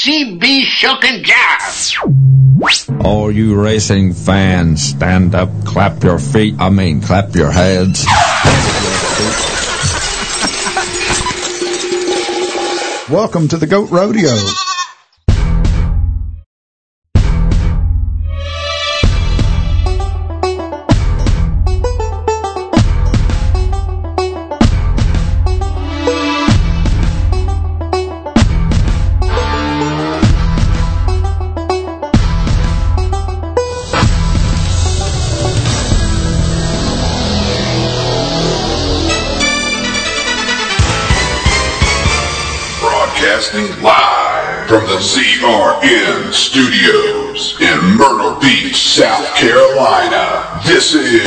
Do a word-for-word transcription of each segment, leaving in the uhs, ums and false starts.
C B Shook and Jive. All you racing fans, stand up, clap your feet, I mean clap your heads. Welcome to the Goat Rodeo. Live from the Z R N studios in Myrtle Beach, South Carolina, this is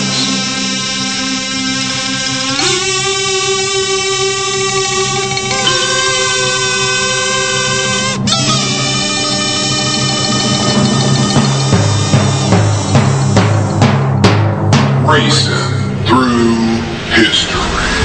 Racing Through History.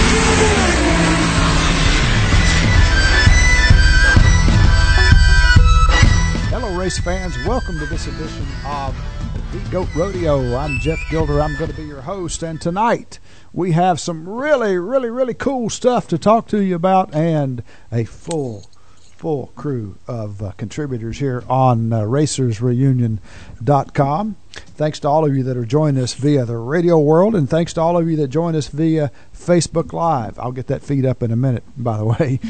Race fans, welcome to this edition of the Goat Rodeo. I'm Jeff Gilder. I'm going to be your host, and tonight we have some really, really, really cool stuff to talk to you about, and a full, full crew of uh, contributors here on uh, racers reunion dot com. Thanks to all of you that are joining us via the radio world, and thanks to all of you that join us via Facebook Live. I'll get that feed up in a minute, by the way.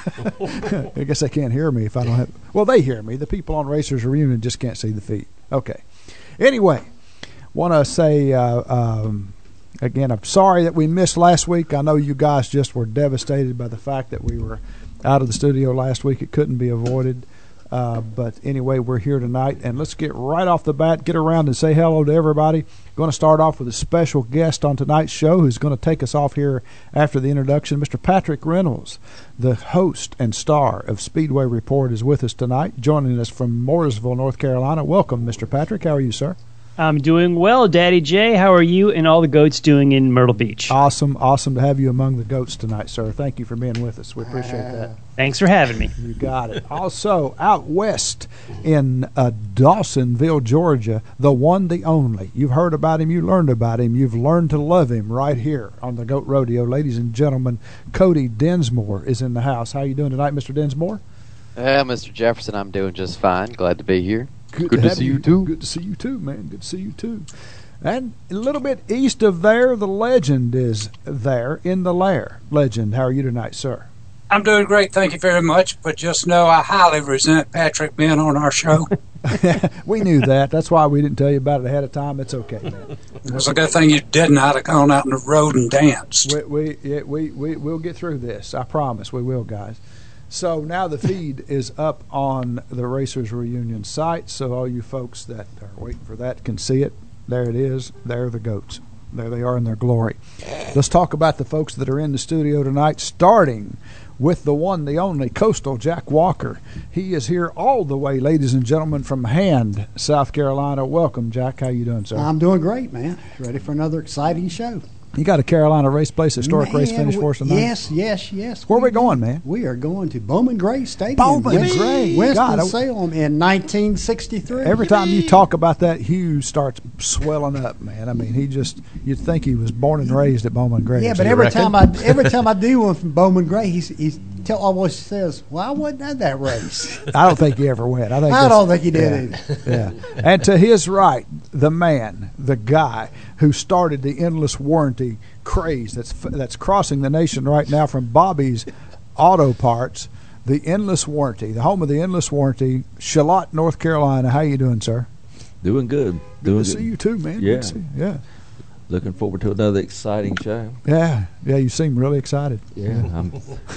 I guess they can't hear me if I don't have... Well, they hear me. The people on Racers Reunion just can't see the feed. Okay. Anyway, want to say, uh, um, again, I'm sorry that we missed last week. I know you guys just were devastated by the fact that we were out of the studio last week. It couldn't be avoided. Uh, but anyway, we're here tonight, and let's get right off the bat, get around and say hello to everybody. Going to start off with a special guest on tonight's show who's going to take us off here after the introduction. Mister Patrick Reynolds, the host and star of Speedway Report, is with us tonight, joining us from Mooresville, North Carolina. Welcome, Mister Patrick. How are you, sir? I'm doing well, Daddy J. How are you and all the goats doing in Myrtle Beach? Awesome. Awesome to have you among the goats tonight, sir. Thank you for being with us. We appreciate that. Thanks for having me. You got it. Also, out west in uh, Dawsonville, Georgia, the one, the only. You've heard about him. You learned about him. You've learned to love him right here on the Goat Rodeo. Ladies and gentlemen, Cody Densmore is in the house. How you doing tonight, Mister Densmore? Yeah, Mister Jefferson, I'm doing just fine. Glad to be here. Good, Good to, to see you. you, too. Good to see you, too, man. Good to see you, too. And a little bit east of there, the legend is there in the lair. Legend, how are you tonight, sir? I'm doing great, thank you very much. But just know I highly resent Patrick being on our show. We knew that. That's why we didn't tell you about it ahead of time. It's okay, man. It was a good thing you didn't. I'd have gone out on the road and danced. We, we, yeah, we, we, we'll get through this. I promise we will, guys. So now the feed is up on the Racers Reunion site, so all you folks that are waiting for that can see it. There it is. There are the goats. There they are in their glory. Let's talk about the folks that are in the studio tonight, starting with the one, the only, Coastal Jack Walker. He is here all the way, ladies and gentlemen, from Hand, South Carolina. Welcome, Jack. How you doing, sir? I'm doing great, man. Ready for another exciting show. You got a Carolina Race Place historic man, race finish for us tonight? Yes, yes, yes. Where we are we going, man? We are going to Bowman Gray Stadium. Bowman Winston, Gray. Winston-Salem in nineteen sixty-three. Every time you talk about that, Hugh starts swelling up, man. I mean, he just, you'd think he was born and raised at Bowman Gray. Yeah, but every time I every time I do one from Bowman Gray, he's, he's tell always says, well, I wasn't at that race. I don't think he ever went. I, think I don't think he did yeah, either. Yeah. And to his right, the man, the guy who started the endless warranty craze that's that's crossing the nation right now from Bobby's Auto Parts, the Endless Warranty, the home of the Endless Warranty, Charlotte, North Carolina. How you doing, sir? Doing good. Good doing to good. see you too, man. Yeah. Good to see you. Yeah. Looking forward to another exciting show. Yeah, yeah. You seem really excited. Yeah, I'm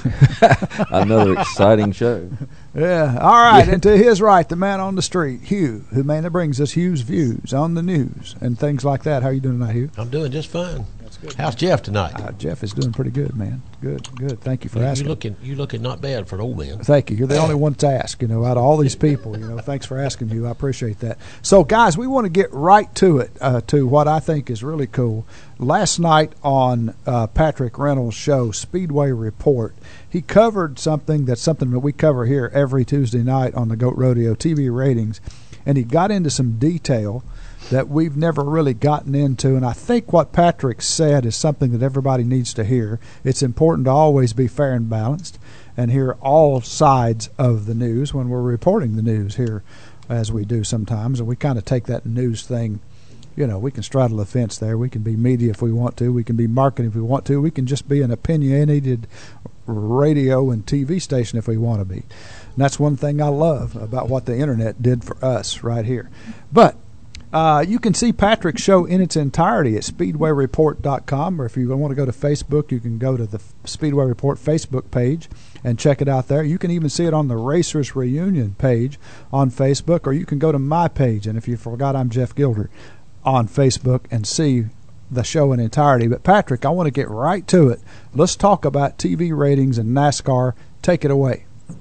another exciting show. Yeah. All right. And to his right, the man on the street, Hugh, who man that brings us Hugh's views on the news and things like that. How you doing tonight, Hugh? I'm doing just fine. That's Good. How's Jeff tonight? Uh, Jeff is doing pretty good, man. Good, good. Thank you for you, asking. You looking, you looking not bad for an old man. Thank you. You're the only one to ask, you know, out of all these people. You know, thanks for asking me. I appreciate that. So, guys, we want to get right to it, uh, to what I think is really cool. Last night on uh, Patrick Reynolds' show, Speedway Report, he covered something that's something that we cover here every Tuesday night on the Goat Rodeo T V ratings, and he got into some detail that we've never really gotten into, and I think what Patrick said is something that everybody needs to hear. It's important to always be fair and balanced and hear all sides of the news when we're reporting the news here, as we do sometimes, and we kind of take that news thing, you know, we can straddle the fence there. We can be media if we want to. We can be marketing if we want to. We can just be an opinionated radio and T V station if we want to be. And that's one thing I love about what the Internet did for us right here. But Uh, you can see Patrick's show in its entirety at speedway report dot com, or if you want to go to Facebook, you can go to the Speedway Report Facebook page and check it out there. You can even see it on the Racers Reunion page on Facebook, or you can go to my page, and if you forgot, I'm Jeff Gilder, on Facebook, and see the show in entirety. But Patrick, I want to get right to it. Let's talk about T V ratings and NASCAR. Take it away.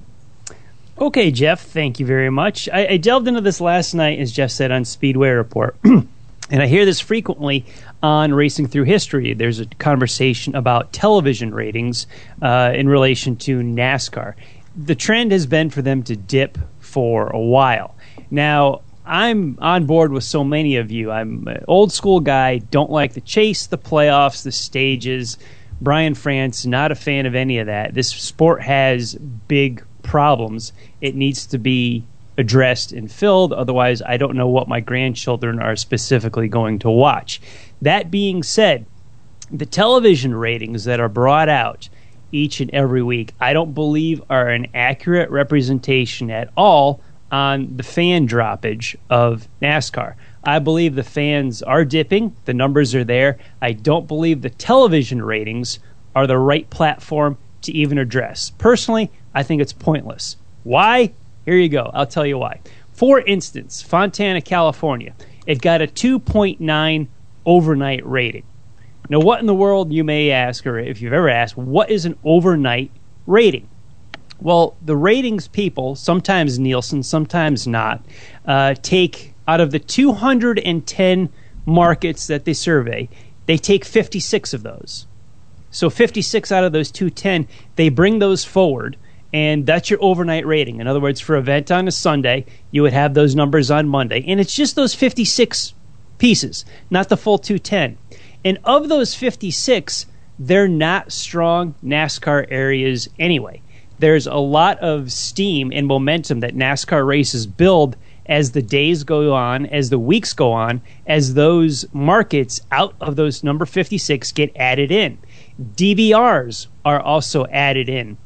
Okay, Jeff, thank you very much. I, I delved into this last night, as Jeff said, on Speedway Report. And I hear this frequently on Racing Through History. There's a conversation about television ratings uh, in relation to NASCAR. The trend has been for them to dip for a while. Now, I'm on board with so many of you. I'm an old school guy, don't like the chase, the playoffs, the stages. Brian France, not a fan of any of that. This sport has big problems. It needs to be addressed and filled. Otherwise, I don't know what my grandchildren are specifically going to watch. That being said, the television ratings that are brought out each and every week, I don't believe are an accurate representation at all on the fan droppage of NASCAR. I believe the fans are dipping. The numbers are there. I don't believe the television ratings are the right platform to even address. Personally, I think it's pointless. Why? Here you go. I'll tell you why. For instance, Fontana, California, it got a two point nine overnight rating. Now, what in the world, you may ask, or if you've ever asked, what is an overnight rating? Well, the ratings people, sometimes Nielsen, sometimes not, uh, take out of the two hundred ten markets that they survey, they take fifty-six of those. So fifty-six out of those two hundred ten, they bring those forward, and that's your overnight rating. In other words, for an event on a Sunday, you would have those numbers on Monday. And it's just those fifty-six pieces, not the full two hundred ten. And of those fifty-six, they're not strong NASCAR areas anyway. There's a lot of steam and momentum that NASCAR races build as the days go on, as the weeks go on, as those markets out of those number fifty-six get added in. D V Rs are also added in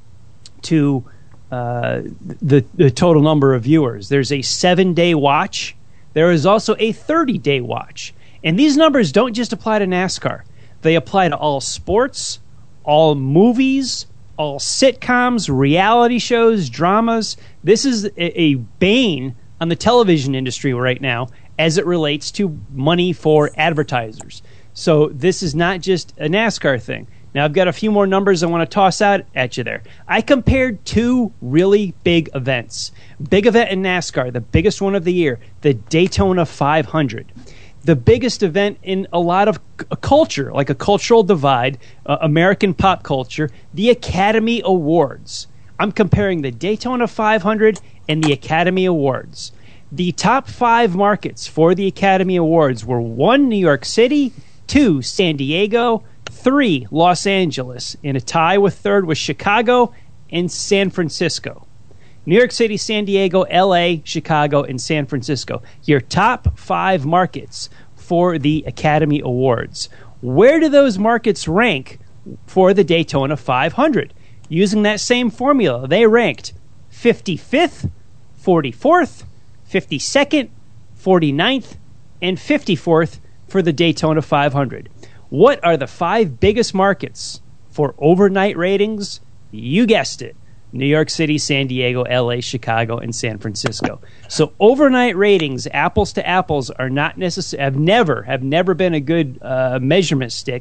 to uh, the, the total number of viewers. There's a seven-day watch. There is also a thirty-day watch. And these numbers don't just apply to NASCAR. They apply to all sports, all movies, all sitcoms, reality shows, dramas. This is a, a bane on the television industry right now as it relates to money for advertisers. So this is not just a NASCAR thing. Now, I've got a few more numbers I want to toss out at you there. I compared two really big events. Big event in NASCAR, the biggest one of the year, the Daytona five hundred. The biggest event in a lot of c- culture, like a cultural divide, uh, American pop culture, the Academy Awards. I'm comparing the Daytona five hundred and the Academy Awards. The top five markets for the Academy Awards were one, New York City, two, San Diego, three, Los Angeles, and a tie with third was Chicago and San Francisco. New York City, San Diego, L A, Chicago, and San Francisco. Your top five markets for the Academy Awards. Where do those markets rank for the Daytona five hundred? Using that same formula, they ranked fifty-fifth, forty-fourth, fifty-second, forty-ninth, and fifty-fourth for the Daytona five hundred. What are the five biggest markets for overnight ratings? You guessed it. New York City, San Diego, L A, Chicago, and San Francisco. So overnight ratings, apples to apples, are not necessary. Have never, have never been a good uh, measurement stick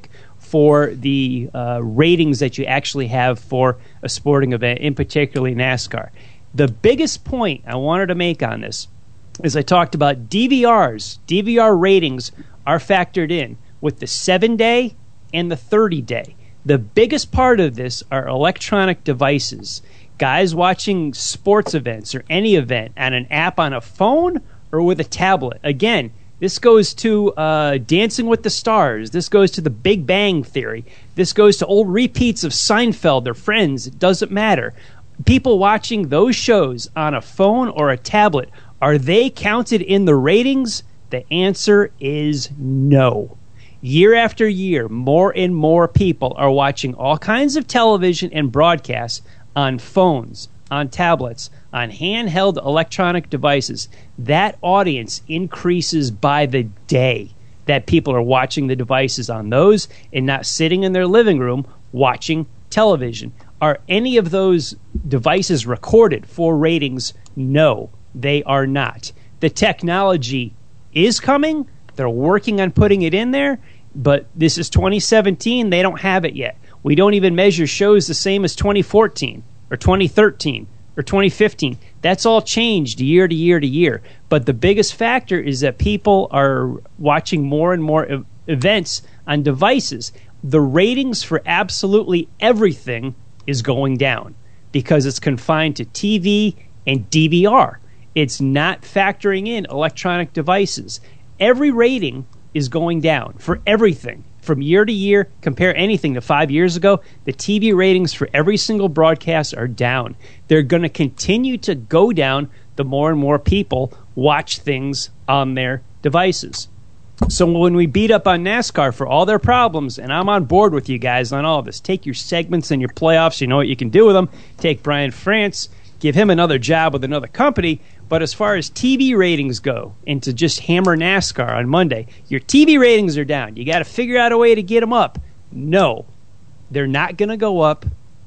for the uh, ratings that you actually have for a sporting event, in particularly NASCAR. The biggest point I wanted to make on this is I talked about D V Rs. D V R ratings are factored in with the seven-day and the thirty-day. The biggest part of this are electronic devices. Guys watching sports events or any event on an app on a phone or with a tablet. Again, this goes to uh, Dancing with the Stars. This goes to The Big Bang Theory. This goes to old repeats of Seinfeld or Friends. It doesn't matter. People watching those shows on a phone or a tablet, are they counted in the ratings? The answer is no. Year after year, more and more people are watching all kinds of television and broadcasts on phones, on tablets, on handheld electronic devices. That audience increases by the day that people are watching the devices on those and not sitting in their living room watching television. Are any of those devices recorded for ratings? No, they are not. The technology is coming. They're working on putting it in there, but this is twenty seventeen. They don't have it yet. We don't even measure shows the same as twenty fourteen or twenty thirteen or twenty fifteen. That's all changed year to year to year. But the biggest factor is that people are watching more and more e- events on devices. The ratings for absolutely everything is going down because it's confined to T V and D V R. It's not factoring in electronic devices. Every rating is going down for everything. From year to year, compare anything to five years ago, the T V ratings for every single broadcast are down. They're going to continue to go down the more and more people watch things on their devices. So when we beat up on NASCAR for all their problems, and I'm on board with you guys on all of this, take your segments and your playoffs, you know what you can do with them. Take Brian France, give him another job with another company. But as far as T V ratings go, and to just hammer NASCAR on Monday, your T V ratings are down. You got to figure out a way to get them up. No, they're not going to go up.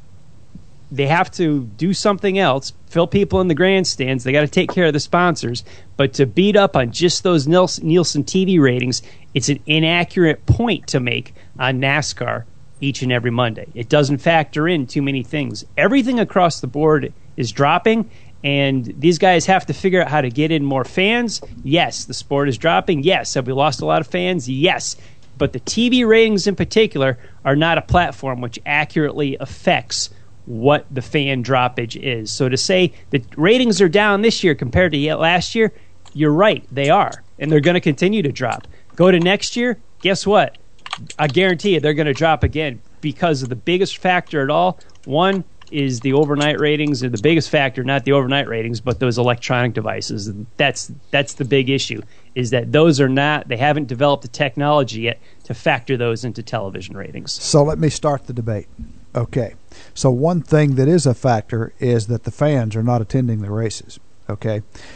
They have to do something else, fill people in the grandstands. They got to take care of the sponsors. But to beat up on just those Nielsen T V ratings, it's an inaccurate point to make on NASCAR each and every Monday. It doesn't factor in too many things. Everything across the board is dropping, and these guys have to figure out how to get in more fans. Yes, the sport is dropping. Yes, have we lost a lot of fans? Yes. But the T V ratings in particular are not a platform which accurately affects what the fan droppage is. So to say the ratings are down this year compared to last year, you're right, they are. And they're going to continue to drop. Go to next year, guess what? I guarantee you they're going to drop again because of the biggest factor at all. One is the overnight ratings, or the biggest factor, not the overnight ratings, but those electronic devices. That's that's the big issue, is that those are not, they haven't developed the technology yet to factor those into television ratings. So let me start the debate. Okay. So one thing that is a factor is that the fans are not attending the races. Okay.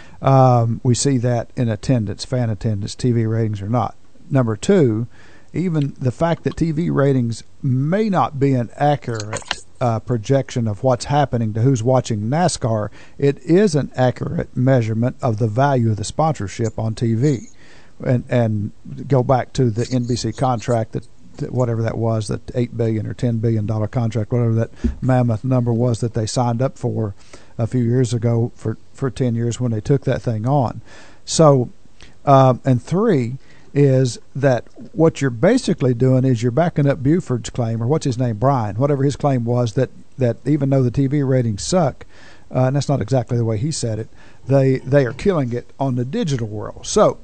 Um, we see that in attendance, fan attendance, T V ratings or not. Number two, even the fact that T V ratings may not be an accurate uh, projection of what's happening to who's watching NASCAR, it is an accurate measurement of the value of the sponsorship on T V. And and go back to the N B C contract, that, that whatever that was, that eight billion dollars or ten billion dollars contract, whatever that mammoth number was that they signed up for a few years ago for, for ten years when they took that thing on. So, um, and three is that what you're basically doing is you're backing up Buford's claim, or what's his name, Brian, whatever his claim was, that, that even though the T V ratings suck, uh, and that's not exactly the way he said it, they they are killing it on the digital world. So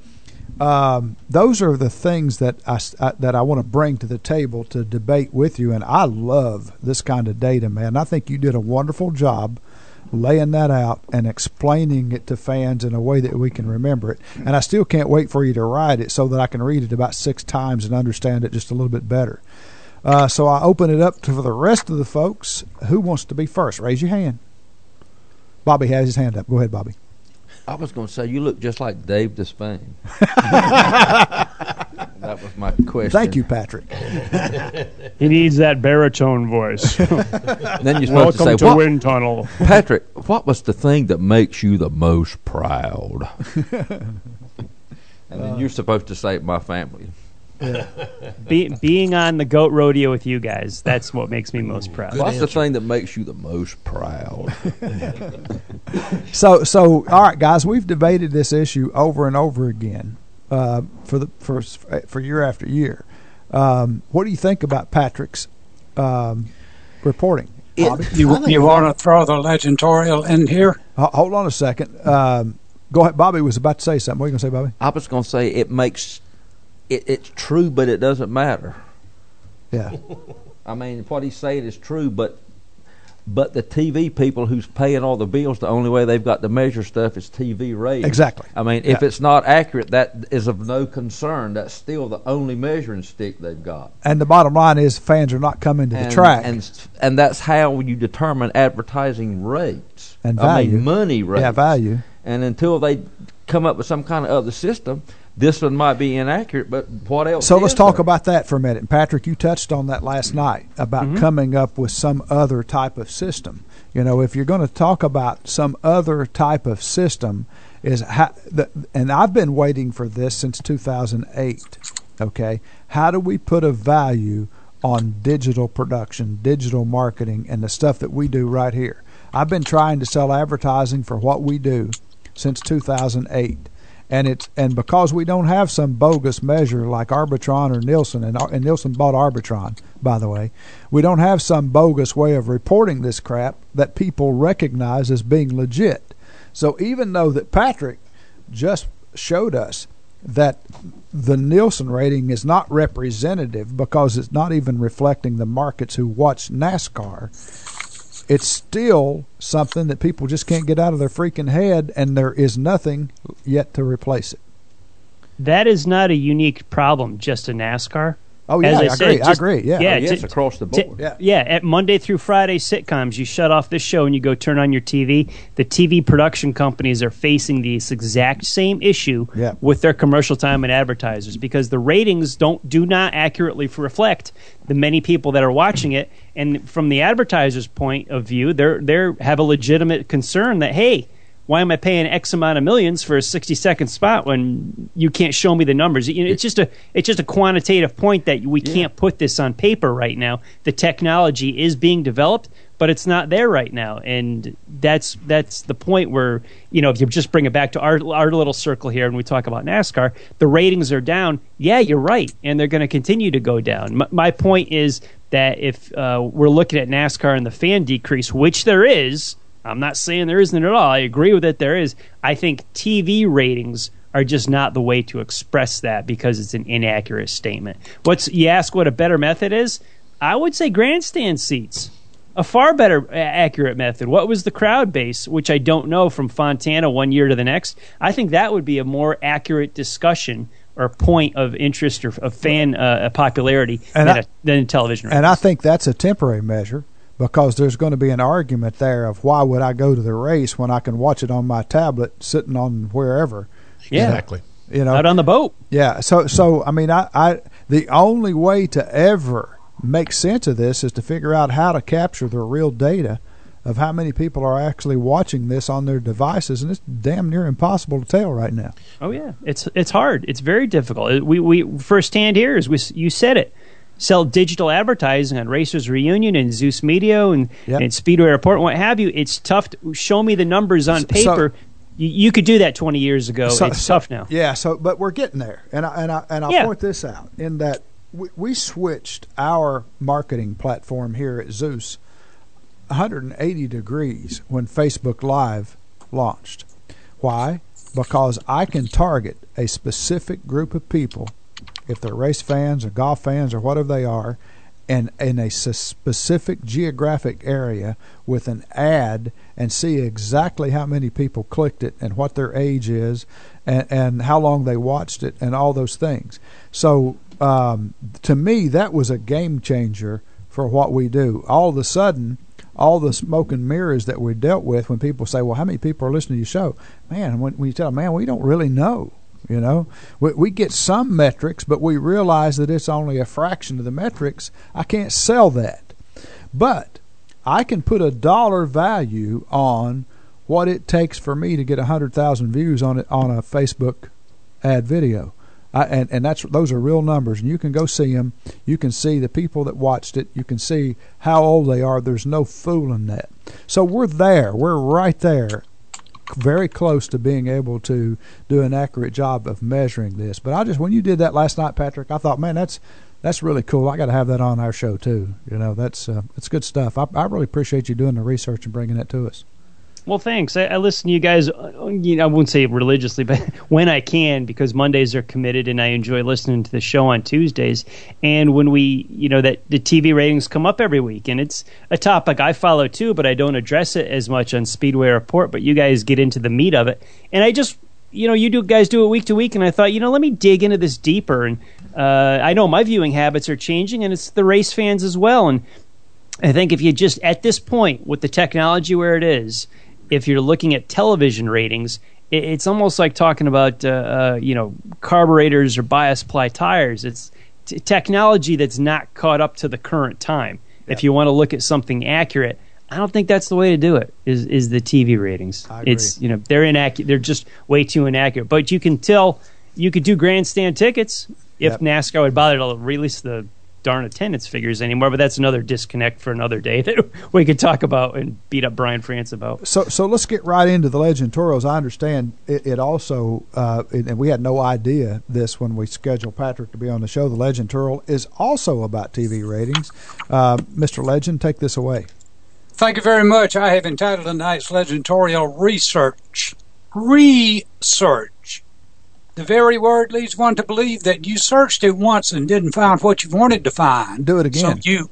um, those are the things that I, I, that I want to bring to the table to debate with you, and I love this kind of data, man. I think you did a wonderful job laying that out and explaining it to fans in a way that we can remember it. And I still can't wait for you to write it so that I can read it about six times and understand it just a little bit better. Uh, so I open it up to for the rest of the folks. Who wants to be first? Raise your hand. Bobby has his hand up. Go ahead, Bobby. I was going to say, you look just like Dave Despain. That was my question. Thank you, Patrick. He needs that baritone voice. Then you're supposed Welcome to say, to what, Wind Tunnel. Patrick, what was the thing that makes you the most proud? And then Uh, you're supposed to say, my family. Yeah. Be, being on the Goat Rodeo with you guys, that's what makes me most proud. Well, that's the thing that makes you the most proud. so, so all right, guys, we've debated this issue over and over again uh, for the for for year after year. Um, what do you think about Patrick's um, reporting? Bobby? It, you you want to throw the legendtorial in here? Uh, hold on a second. Um, go ahead. Bobby was about to say something. What are you going to say, Bobby? I was going to say it makes it, it's true, but it doesn't matter. Yeah. I mean, what he's saying is true, but but the T V people who's paying all the bills, the only way they've got to measure stuff is T V ratings. Exactly. I mean, yeah. if it's not accurate, that is of no concern. That's still the only measuring stick they've got. And the bottom line is fans are not coming to and, the track. And and that's how you determine advertising rates. And value. I mean, money rates. Yeah, value. And until they come up with some kind of other system, this one might be inaccurate, but what else? So let's talk there? about that for a minute. And Patrick, you touched on that last night about mm-hmm. coming up with some other type of system. You know, if you're going to talk about some other type of system, is how, the, and I've been waiting for this since two thousand eight. Okay, how do we put a value on digital production, digital marketing, and the stuff that we do right here? I've been trying to sell advertising for what we do since two thousand eight. And it's and because we don't have some bogus measure like Arbitron or Nielsen, and, and Nielsen bought Arbitron, by the way, we don't have some bogus way of reporting this crap that people recognize as being legit. So even though that Patrick just showed us that the Nielsen rating is not representative because it's not even reflecting the markets who watch NASCAR, it's still something that people just can't get out of their freaking head, and there is nothing yet to replace it. That is not a unique problem just in NASCAR. Oh, yeah, As I, I, agree. said, just, I agree. Yeah, yeah, oh, yes, to, across the board. To, yeah. yeah, at Monday through Friday sitcoms, you shut off this show and you go turn on your T V. The T V production companies are facing this exact same issue yeah. with their commercial time and advertisers because the ratings don't do not accurately reflect the many people that are watching it. And from the advertiser's point of view, they're they have a legitimate concern that, hey, why am I paying X amount of millions for a sixty second spot when you can't show me the numbers? You know, it's just a it's just a quantitative point that we yeah. can't put this on paper right now. The technology is being developed, but it's not there right now, and that's that's the point where, you know, if you just bring it back to our our little circle here and we talk about NASCAR, the ratings are down. Yeah, you're right, and they're going to continue to go down. My, my point is that if uh, we're looking at NASCAR and the fan decrease, which there is. I'm not saying there isn't at all. I agree with it. There is. I think T V ratings are just not the way to express that because it's an inaccurate statement. What's you ask what a better method is? I would say grandstand seats. A far better uh, accurate method. What was the crowd base, which I don't know from Fontana one year to the next? I think that would be a more accurate discussion or point of interest or of fan uh, popularity and than, I, a, than television ratings. And I think that's a temporary measure. Because there's going to be an argument there of why would I go to the race when I can watch it on my tablet sitting on wherever. Yeah. Exactly. You know, out on the boat. Yeah. So, so I mean, I, I the only way to ever make sense of this is to figure out how to capture the real data of how many people are actually watching this on their devices, and it's damn near impossible to tell right now. Oh yeah, it's it's hard. It's very difficult. We we firsthand here is we you said it. Sell digital advertising on Racers Reunion and Zeus Media and, yep. and Speedway Report and what have you. It's tough to show me the numbers on paper. So, you, you could do that twenty years ago. So, it's so, tough now. Yeah. So, but we're getting there, and I and I and I'll yeah. point this out in that we, we switched our marketing platform here at Zeus one hundred eighty degrees when Facebook Live launched. Why? Because I can target a specific group of people. If they're race fans or golf fans or whatever they are, and in a specific geographic area with an ad and see exactly how many people clicked it and what their age is and, and how long they watched it and all those things. So um, to me, that was a game changer for what we do. All of a sudden, all the smoke and mirrors that we dealt with when people say, well, how many people are listening to your show? Man, when, when you tell them, man, we don't really know. You know, we, we get some metrics, but we realize that it's only a fraction of the metrics. I can't sell that. But I can put a dollar value on what it takes for me to get one hundred thousand views on it on a Facebook ad video. I, and and that's those are real numbers, and you can go see them. You can see the people that watched it. You can see how old they are. There's no fooling that. So we're there. We're right there, very close to being able to do an accurate job of measuring this. But I just when you did that last night, Patrick, I thought, man, that's that's really cool. I got to have that on our show too. You know, that's uh, it's good stuff. I, I really appreciate you doing the research and bringing that to us. Well, thanks. I, I listen to you guys, you know, I wouldn't say religiously, but when I can, because Mondays are committed and I enjoy listening to the show on Tuesdays. And when we, you know, that the T V ratings come up every week, and it's a topic I follow too, but I don't address it as much on Speedway Report, but you guys get into the meat of it. And I just, you know, you do guys do it week to week, and I thought, you know, let me dig into this deeper. And uh, I know my viewing habits are changing, and it's the race fans as well. And I think if you just, at this point, with the technology where it is, if you're looking at television ratings, it's almost like talking about, uh, uh, you know, carburetors or bias ply tires. It's t- technology that's not caught up to the current time. Yeah. If you want to look at something accurate, I don't think that's the way to do it. Is is the T V ratings? I agree. It's, you know, they're inaccurate. They're just way too inaccurate. But you can tell. You could do grandstand tickets if Yep. NASCAR would bother to release the darn attendance figures anymore, but that's another disconnect for another day that we could talk about and beat up Brian France about. So, so let's get right into the Legend Toros. I understand it, it also, uh, and we had no idea this when we scheduled Patrick to be on the show. The Legend Toro is also about T V ratings. Uh, Mister Legend, take this away. Thank you very much. I have entitled tonight's Legentorial Research. Research. The very word leads one to believe that you searched it once and didn't find what you wanted to find. Do it again. So you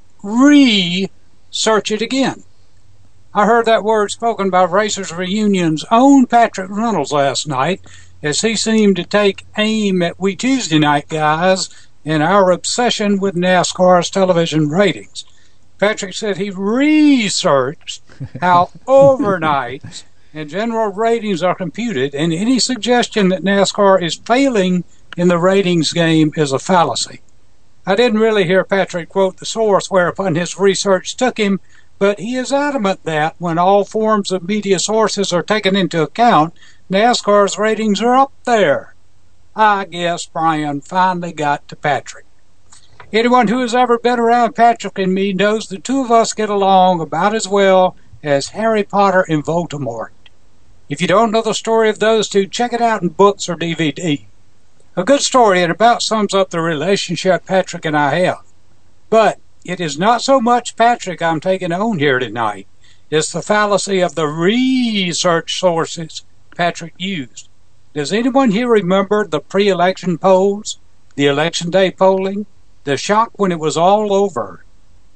re-search it again. I heard that word spoken by Racers Reunion's own Patrick Reynolds last night as he seemed to take aim at we Tuesday night guys in our obsession with NASCAR's television ratings. Patrick said he researched how overnight and general ratings are computed, and any suggestion that NASCAR is failing in the ratings game is a fallacy. I didn't really hear Patrick quote the source whereupon his research took him, but he is adamant that when all forms of media sources are taken into account, NASCAR's ratings are up there. I guess Brian finally got to Patrick. Anyone who has ever been around Patrick and me knows the two of us get along about as well as Harry Potter and Voldemort. If you don't know the story of those two, check it out in books or D V D. A good story, and about sums up the relationship Patrick and I have. But it is not so much Patrick I'm taking on here tonight. It's the fallacy of the research sources Patrick used. Does anyone here remember the pre-election polls, the election day polling, the shock when it was all over,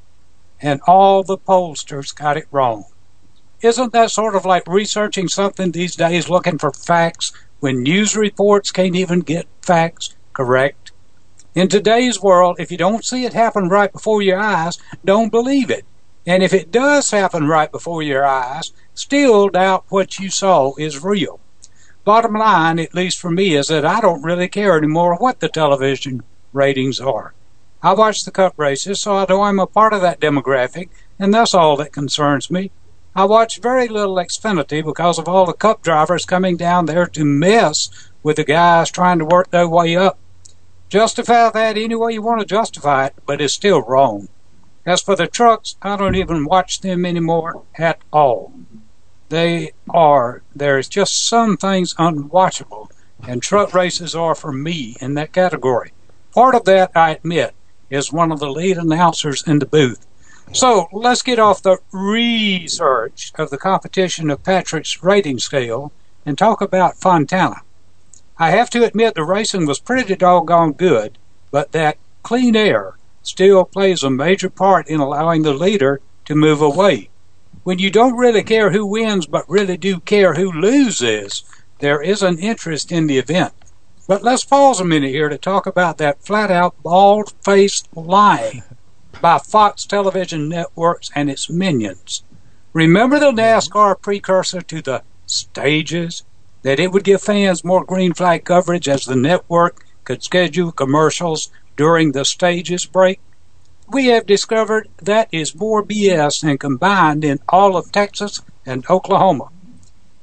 and all the pollsters got it wrong? Isn't that sort of like researching something these days, looking for facts when news reports can't even get facts correct? In today's world, if you don't see it happen right before your eyes, don't believe it. And if it does happen right before your eyes, still doubt what you saw is real. Bottom line, at least for me, is that I don't really care anymore what the television ratings are. I watch the Cup races, so I know I'm a part of that demographic, and that's all that concerns me. I watch very little Xfinity because of all the Cup drivers coming down there to mess with the guys trying to work their way up. Justify that any way you want to justify it, but it's still wrong. As for the trucks, I don't even watch them anymore at all. They are, there's just some things unwatchable, and truck races are for me in that category. Part of that, I admit, is one of the lead announcers in the booth. So let's get off the research of the competition of Patrick's rating scale and talk about Fontana. I have to admit the racing was pretty doggone good, but that clean air still plays a major part in allowing the leader to move away. When you don't really care who wins but really do care who loses, there is an interest in the event. But let's pause a minute here to talk about that flat-out bald-faced lying by Fox Television Networks and its minions. Remember the NASCAR precursor to the stages? That it would give fans more green flag coverage as the network could schedule commercials during the stages break? We have discovered that is more B S than combined in all of Texas and Oklahoma.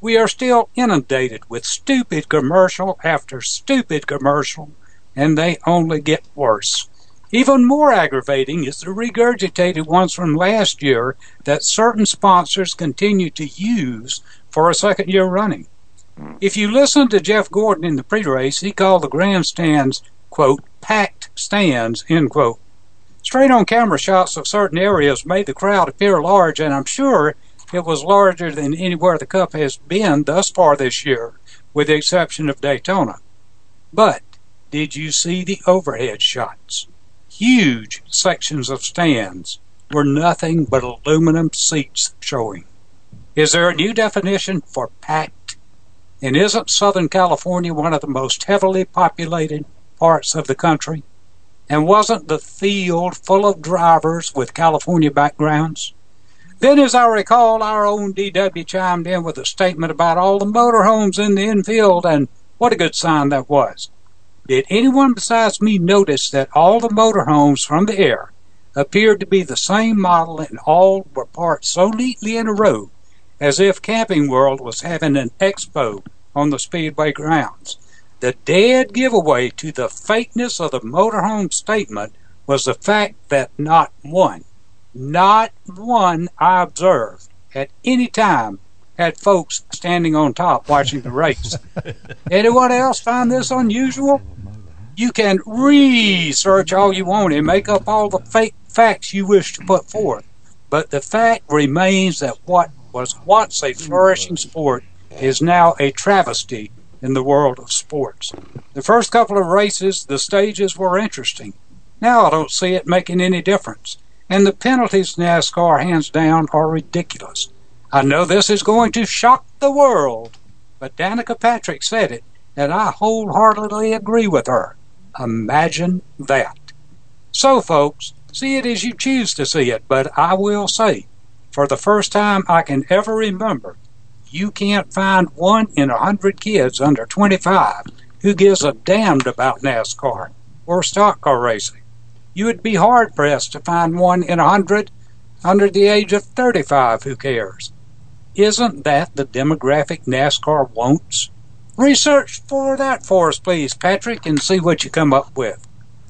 we are still inundated with stupid commercial after stupid commercial, and they only get worse. Even more aggravating is the regurgitated ones from last year that certain sponsors continue to use for a second year running. If you listen to Jeff Gordon in the pre-race, he called the grandstands, quote, packed stands, end quote. Straight on camera shots of certain areas made the crowd appear large, and I'm sure it was larger than anywhere the Cup has been thus far this year, with the exception of Daytona. But did you see the overhead shots? Huge sections of stands were nothing but aluminum seats showing. Is there a new definition for packed? And isn't Southern California one of the most heavily populated parts of the country? And wasn't the field full of drivers with California backgrounds? Then, as I recall, our own D W chimed in with a statement about all the motorhomes in the infield, and what a good sign that was. Did anyone besides me notice that all the motorhomes from the air appeared to be the same model and all were parked so neatly in a row as if Camping World was having an expo on the Speedway grounds? The dead giveaway to the fakeness of the motorhome statement was the fact that not one, not one I observed at any time had folks standing on top watching the race. Anyone else find this unusual? You can research all you want and make up all the fake facts you wish to put forth, but the fact remains that what was once a flourishing sport is now a travesty in the world of sports. The first couple of races, the stages were interesting. Now I don't see it making any difference. And the penalties NASCAR hands down are ridiculous. I know this is going to shock the world, but Danica Patrick said it, and I wholeheartedly agree with her. Imagine that. So, folks, see it as you choose to see it, but I will say, for the first time I can ever remember, you can't find one in a hundred kids under twenty-five who gives a damned about NASCAR or stock car racing. You would be hard-pressed to find one in a hundred under the age of thirty-five who cares. Isn't that the demographic NASCAR wants? Research for that for us, please, Patrick, and see what you come up with.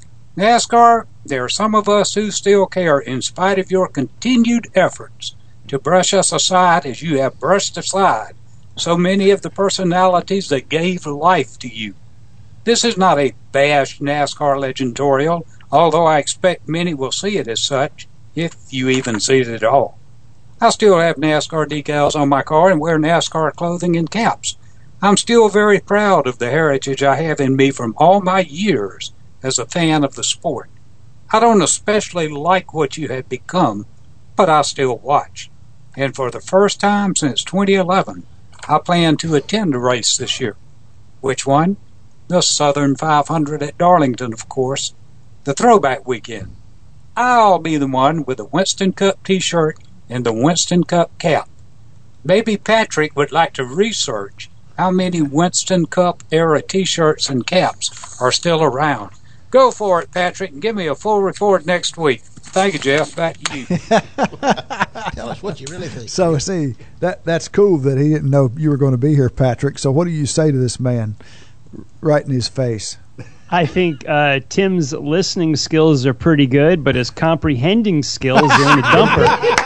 NASCAR, there are some of us who still care in spite of your continued efforts to brush us aside as you have brushed aside so many of the personalities that gave life to you. This is not a bash NASCAR legendorial, although I expect many will see it as such, if you even see it at all. I still have NASCAR decals on my car and wear NASCAR clothing and caps. I'm still very proud of the heritage I have in me from all my years as a fan of the sport. I don't especially like what you have become, but I still watch. And for the first time since twenty eleven, I plan to attend a race this year. Which one? The Southern five hundred at Darlington, of course. The throwback weekend. I'll be the one with the Winston Cup t-shirt and the Winston Cup cap. Maybe Patrick would like to research how many Winston Cup era t-shirts and caps are still around. Go for it, Patrick, and give me a full report next week. Thank you, Jeff. Back to you. Tell us what you really think. So, see, that that's cool that he didn't know you were going to be here, Patrick. So what do you say to this man right in his face? I think uh, Tim's listening skills are pretty good, but his comprehending skills are in the dumper.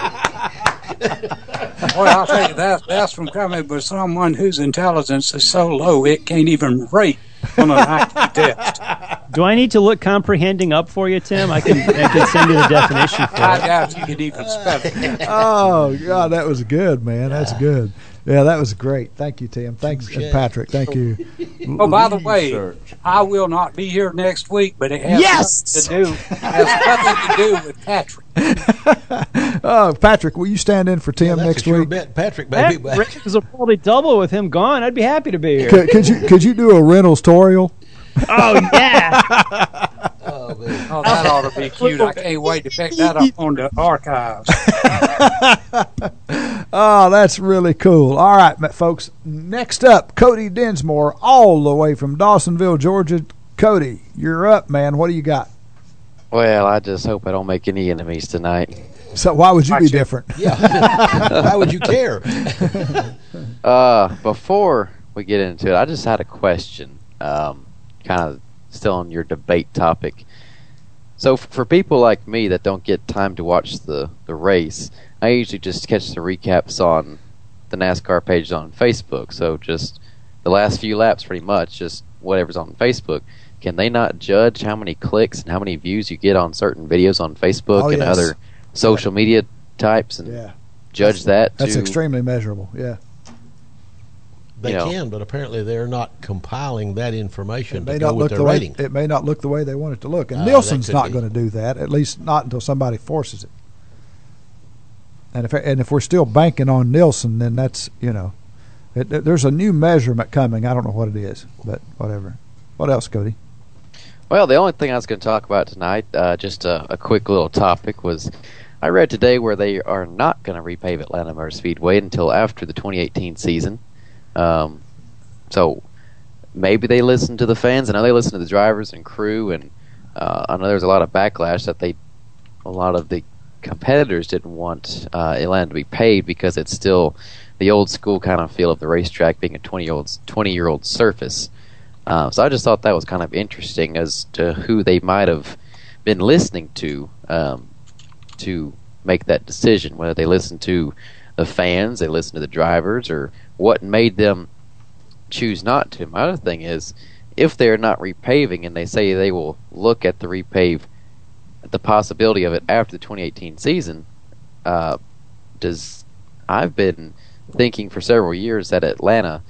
Well, I'll tell you, that, that's from coming with someone whose intelligence is so low it can't even rate on an I Q test. Do I need to look comprehending up for you, Tim? I can I can send you the definition for it. I doubt you could even spell it. Oh, God, that was good, man. That's good. Yeah, that was great. Thank you, Tim. Thanks, and Patrick. Thank you. Oh, by the way, I will not be here next week, but it has yes! nothing to do has nothing to do with Patrick. Oh, Patrick, will you stand in for Tim yeah, next a sure week? Bet. Patrick, baby. That races will probably double with him gone. I'd be happy to be here. Could, could you could you do a Reynolds tutorial? Oh yeah. Oh, man. Oh, that ought to be cute. I can't wait to pick that up on the archives. Oh, that's really cool. All right, folks. Next up, Cody Dinsmore, all the way from Dawsonville, Georgia. Cody, you're up, man. What do you got? Well, I just hope I don't make any enemies tonight. So why would you be Gotcha. different? Yeah. Why would you care? Uh, before we get into it, I just had a question, um, kind of still on your debate topic. So f- for people like me that don't get time to watch the, the race, I usually just catch the recaps on the NASCAR page on Facebook. So just the last few laps, pretty much, just whatever's on Facebook. Can they not judge how many clicks and how many views you get on certain videos on Facebook Oh, and yes. other social media types and Yeah. judge that? That's to, extremely measurable. Yeah. They You know. can, but apparently they're not compiling that information It may to go not with look their the way rating. it may not look the way they want it to look, and Uh, that Nielsen's could not be. going to do that. At least not until somebody forces it. And if and if we're still banking on Nielsen, then that's you know, it, it- there's a new measurement coming. I don't know what it is, but whatever. What else, Cody? Well, the only thing I was going to talk about tonight, uh, just a, a quick little topic, was I read today where they are not going to repave Atlanta Motor Speedway until after the twenty eighteen season. Um, so maybe they listen to the fans. I know they listen to the drivers and crew, and uh, I know there's a lot of backlash that they, a lot of the competitors didn't want uh, Atlanta to be paved because it's still the old school kind of feel of the racetrack being a twenty-year-old surface. Uh, so I just thought that was kind of interesting as to who they might have been listening to um, to make that decision, whether they listened to the fans, they listened to the drivers, or what made them choose not to. My other thing is, if they're not repaving and they say they will look at the repave, at the possibility of it after the twenty eighteen season, uh, does I've been thinking for several years that Atlanta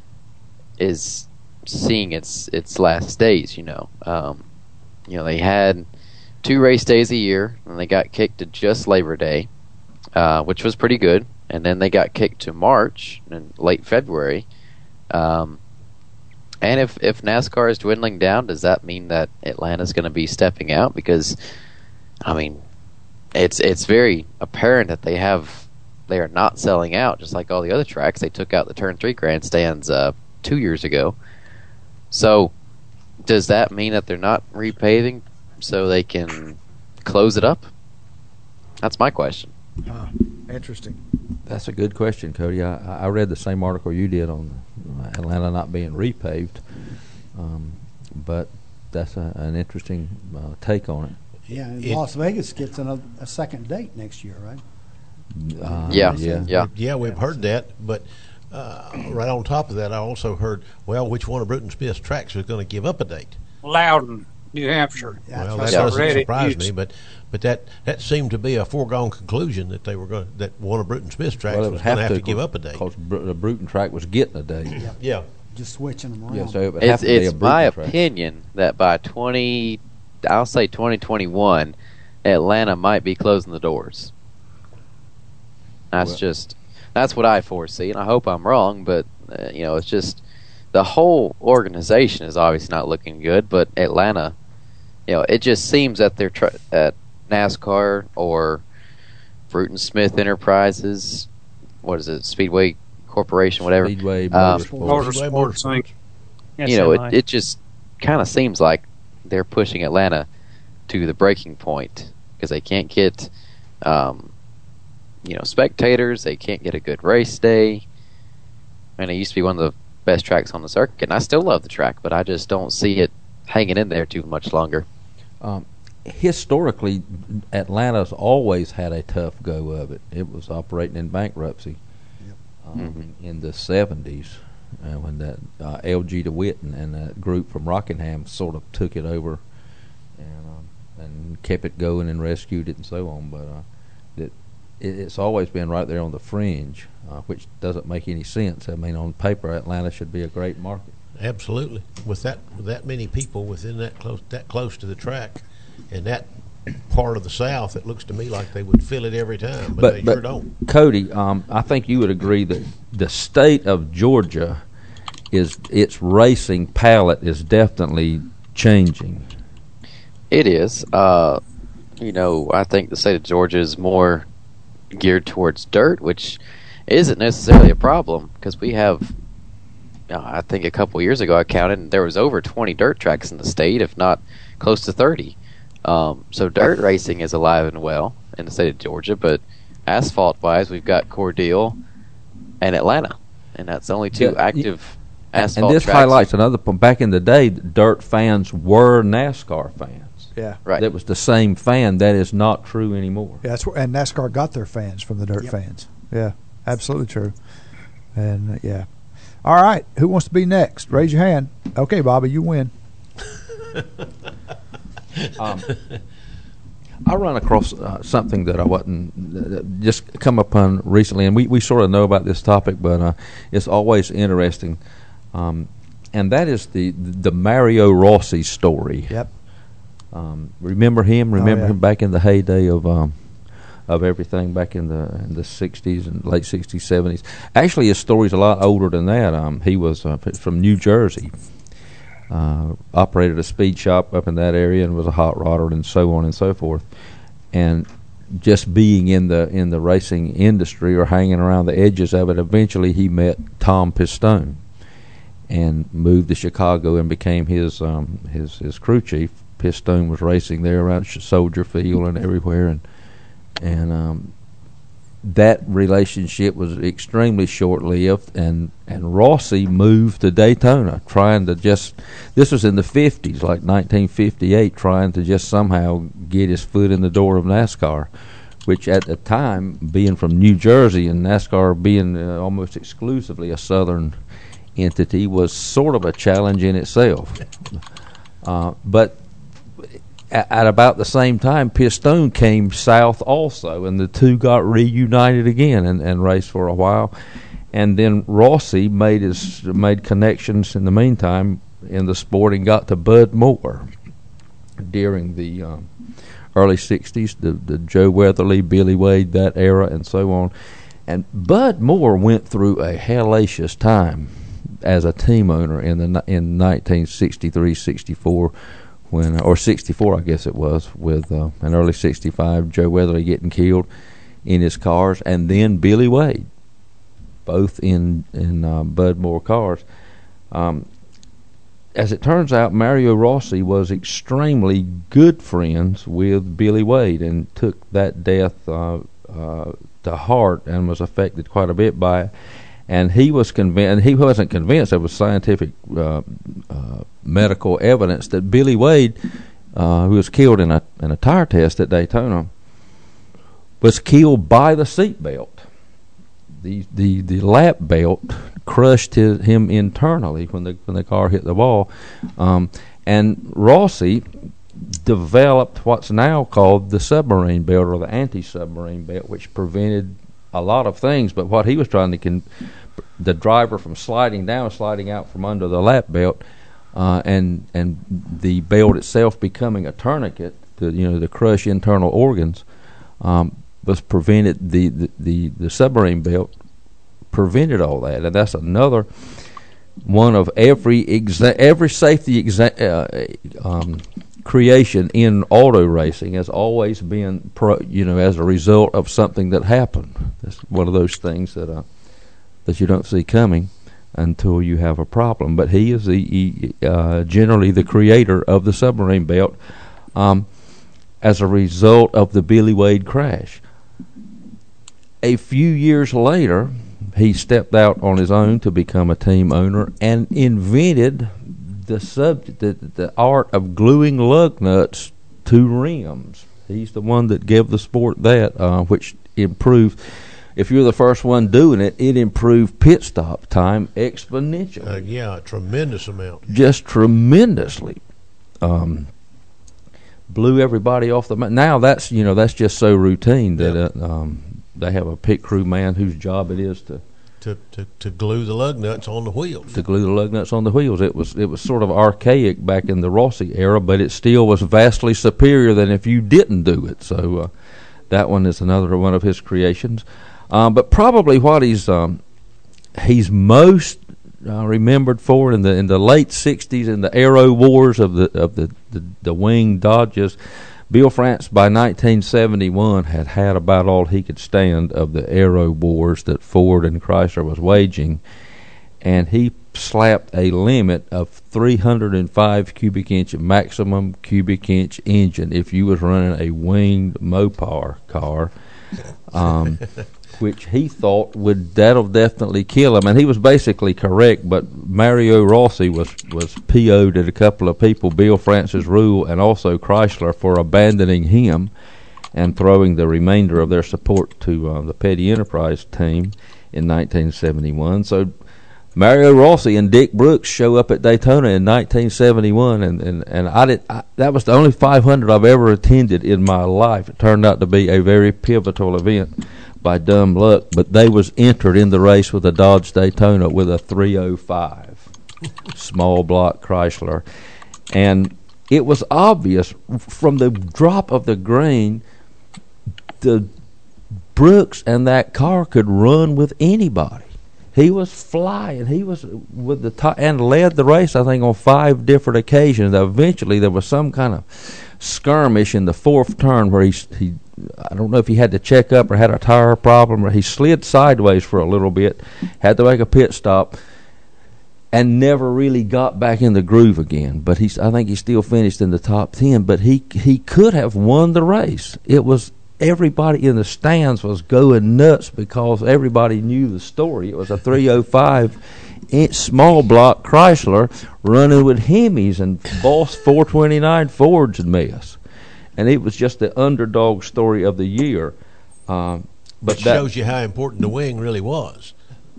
is seeing its its last days. You know, um, you know they had two race days a year, and they got kicked to just Labor Day, uh, which was pretty good, and then they got kicked to March and late February. Um, and if if NASCAR is dwindling down, does that mean that Atlanta's going to be stepping out? Because, I mean, it's it's very apparent that they have they are not selling out, just like all the other tracks. They took out the Turn Three grandstands uh, two years ago. So, does that mean that they're not repaving so they can close it up? That's my question. Uh, interesting. That's a good question, Cody. I, I read the same article you did on Atlanta not being repaved, um, but that's a, an interesting uh, take on it. Yeah, and It- Las Vegas gets another, a second date next year, right? Uh, Yeah, yeah, yeah. Yeah, we've heard that, but uh, right on top of that, I also heard, well, which one of Bruton Smith's tracks was going to give up a date? Loudon, New Hampshire. Yeah, Well, that's that Yeah. doesn't Reddit surprise news. me, but but that that seemed to be a foregone conclusion that they were going that one of Bruton Smith's tracks Well, it was would going to have have to to give up a date. because Br- the Bruton track was getting a date. Yeah, Just switching them around. Yeah, so it would have It's to be a it's Bruton my track. opinion that by twenty, I'll say twenty twenty-one, Atlanta might be closing the doors. That's Well- just that's what I foresee, and I hope I'm wrong. But uh, you know, it's just the whole organization is obviously not looking good. But Atlanta, you know, it just seems that they're tr- at NASCAR or Bruton Smith Enterprises, what is it, Speedway Corporation, whatever. Speedway Um, Motorsports. Speedway Motorsports, Incorporated. you know, S M I. it, it just kind of seems like they're pushing Atlanta to the breaking point because they can't get, um, you know, spectators. They can't get a good race day. And it used to be one of the best tracks on the circuit, and I still love the track, but I just don't see it hanging in there too much longer. Um, historically, Atlanta's always had a tough go of it. It was operating in bankruptcy um, in the seventies uh, when that uh, L G DeWitt and, and that group from Rockingham sort of took it over and um, and kept it going and rescued it and so on. But uh, that it, it's always been right there on the fringe, uh, which doesn't make any sense. I mean, on paper, Atlanta should be a great market. absolutely. With that with that many people within that close that close to the track, and that part of the South, it looks to me like they would fill it every time, but, they sure don't. Cody, um, I think you would agree that the state of Georgia is its racing palette is definitely changing. It is. Uh, you know, I think the state of Georgia is more geared towards dirt, which isn't necessarily a problem because we have, uh, I think a couple years ago I counted, and there was over twenty dirt tracks in the state, if not close to thirty. Um, so dirt racing is alive and well in the state of Georgia, but asphalt-wise, we've got Cordele and Atlanta, and that's the only two Yeah, active and, asphalt and this tracks. highlights another point. Back in the day, dirt fans were NASCAR fans. Yeah. Right. That was the same fan. That is not true anymore. Yeah, that's where, and NASCAR got their fans from the dirt Yep. fans. Yeah, absolutely true. And uh, yeah, all right. Who wants to be next? Raise your hand. Okay, Bobby, you win. Um, I run across uh, something that I wasn't uh, just come upon recently, and we, we sort of know about this topic, but uh, it's always interesting, um, and that is the the Mario Rossi story. Yep. Um, remember him? Remember Oh, yeah. him back in the heyday of um, of everything back in the in the sixties and late sixties, seventies. Actually, his story's a lot older than that. Um, he was uh, from New Jersey. Uh, operated a speed shop up in that area and was a hot rodder and so on and so forth. And just being in the in the racing industry or hanging around the edges of it, eventually he met Tom Pistone and moved to Chicago and became his um, his his crew chief. Pistone was racing there around Soldier Field and everywhere, and and um, that relationship was extremely short-lived, and, and Rossi moved to Daytona, trying to just, this was in the fifties, like nineteen fifty-eight, trying to just somehow get his foot in the door of NASCAR, which at the time, being from New Jersey and NASCAR being uh, almost exclusively a southern entity, was sort of a challenge in itself. Uh, but At, at about the same time, Pistone came south also, and the two got reunited again and, and raced for a while. And then Rossi made his made connections in the meantime in the sport and got to Bud Moore during the um, early sixties, the, the Joe Weatherly, Billy Wade, that era, and so on. And Bud Moore went through a hellacious time as a team owner in the in nineteen sixty-three sixty-four. When or sixty-four, I guess it was, with uh, an early sixty-five, Joe Weatherly getting killed in his cars, and then Billy Wade, both in in uh, Bud Moore cars. Um, as it turns out, Mario Rossi was extremely good friends with Billy Wade and took that death uh, uh, to heart and was affected quite a bit by it. And he was convinced, he wasn't convinced, there was scientific uh, uh, medical evidence that Billy Wade, uh, who was killed in a in a tire test at Daytona, was killed by the seat belt. The, the the lap belt crushed his, him internally when the when the car hit the wall. Um, and Rossi developed what's now called the submarine belt, or the anti-submarine belt, which prevented a lot of things, but what he was trying to con- the driver from sliding down, sliding out from under the lap belt, uh, and and the belt itself becoming a tourniquet to you know to crush internal organs, um, was prevented. The, the the the submarine belt prevented all that, and that's another one of every exa- every safety exa- uh, um, creation in auto racing has always been, pro, you know, as a result of something that happened. That's one of those things that uh, that you don't see coming until you have a problem. But he is the he, uh, generally the creator of the submarine belt, um, as a result of the Billy Wade crash. A few years later, he stepped out on his own to become a team owner and invented the subject, the, the art of gluing lug nuts to rims. He's the one that gave the sport that, uh, which improved. If you're the first one doing it, it improved pit stop time exponentially. Uh, yeah, a tremendous amount. Just tremendously. Um, blew everybody off the map. Now that's you know that's just so routine that Yep. uh, um, they have a pit crew man whose job it is to. To, to, to glue the lug nuts on the wheels. To glue the lug nuts on the wheels. It was it was sort of archaic back in the Rossi era, but it still was vastly superior than if you didn't do it. So uh, that one is another one of his creations. Um, but probably what he's um, he's most uh, remembered for in the in the late sixties, in the aero wars of the of the the, the wing Dodges. Bill France, by nineteen seventy-one, had had about all he could stand of the aero wars that Ford and Chrysler was waging, and he slapped a limit of three hundred five cubic inch maximum cubic inch engine if you was running a winged Mopar car, um, which he thought would that'll definitely kill him, and he was basically correct. But Mario Rossi was was P O'd at a couple of people, Bill Francis Rule and also Chrysler, for abandoning him and throwing the remainder of their support to uh, the Petty Enterprise team in nineteen seventy-one. So Mario Rossi and Dick Brooks show up at Daytona in nineteen seventy-one, and, and, and I did I, that was the only five hundred I've ever attended in my life. It turned out to be a very pivotal event by dumb luck, but they was entered in the race with a Dodge Daytona with a three oh five small block Chrysler, and it was obvious from the drop of the green the Brooks and that car could run with anybody. He was flying. He was with the top and led the race, I think, on five different occasions. Eventually, there was some kind of skirmish in the fourth turn where he, he I don't know if he had to check up or had a tire problem, or he slid sideways for a little bit, had to make a pit stop, and never really got back in the groove again. But he's, I think he still finished in the top ten. But he he could have won the race. It was everybody in the stands was going nuts because everybody knew the story. It was a three oh five inch small block Chrysler running with Hemis and Boss four twenty-nine Fords and mess. And it was just the underdog story of the year. Um, but it that shows you how important the wing really was.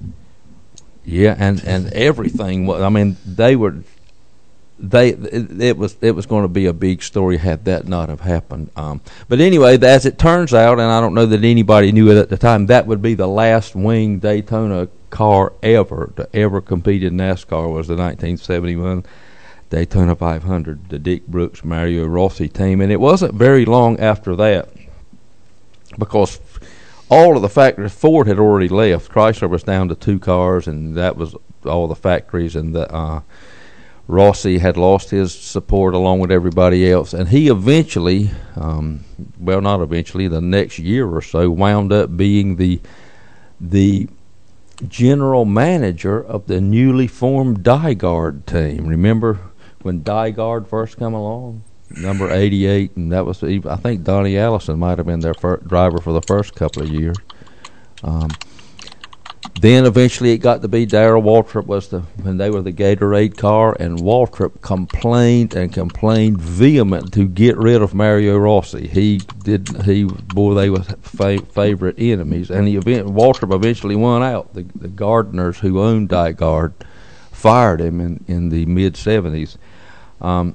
Yeah, and, and everything was. I mean, they were. They it, it was it was going to be a big story had that not have happened. Um, but anyway, as it turns out, and I don't know that anybody knew it at the time, that would be the last wing Daytona car ever to ever compete in NASCAR was the nineteen seventy-one Daytona five hundred, the Dick Brooks Mario Rossi team, and it wasn't very long after that because all of the factories, Ford had already left. Chrysler was down to two cars, and that was all the factories, and the uh, Rossi had lost his support along with everybody else, and he eventually, um, well, not eventually, the next year or so, wound up being the the general manager of the newly formed DiGard team. Remember when DiGard first come along? Number eighty-eight, and that was, I think Donnie Allison might have been their first driver for the first couple of years. Um, then eventually it got to be Darrell Waltrip was the, when they were the Gatorade car, and Waltrip complained and complained vehement to get rid of Mario Rossi. He did, he, boy, they were fa- favorite enemies, and the event, Waltrip eventually won out. The, the Gardners who owned DiGard fired him in, in the mid seventies. Um,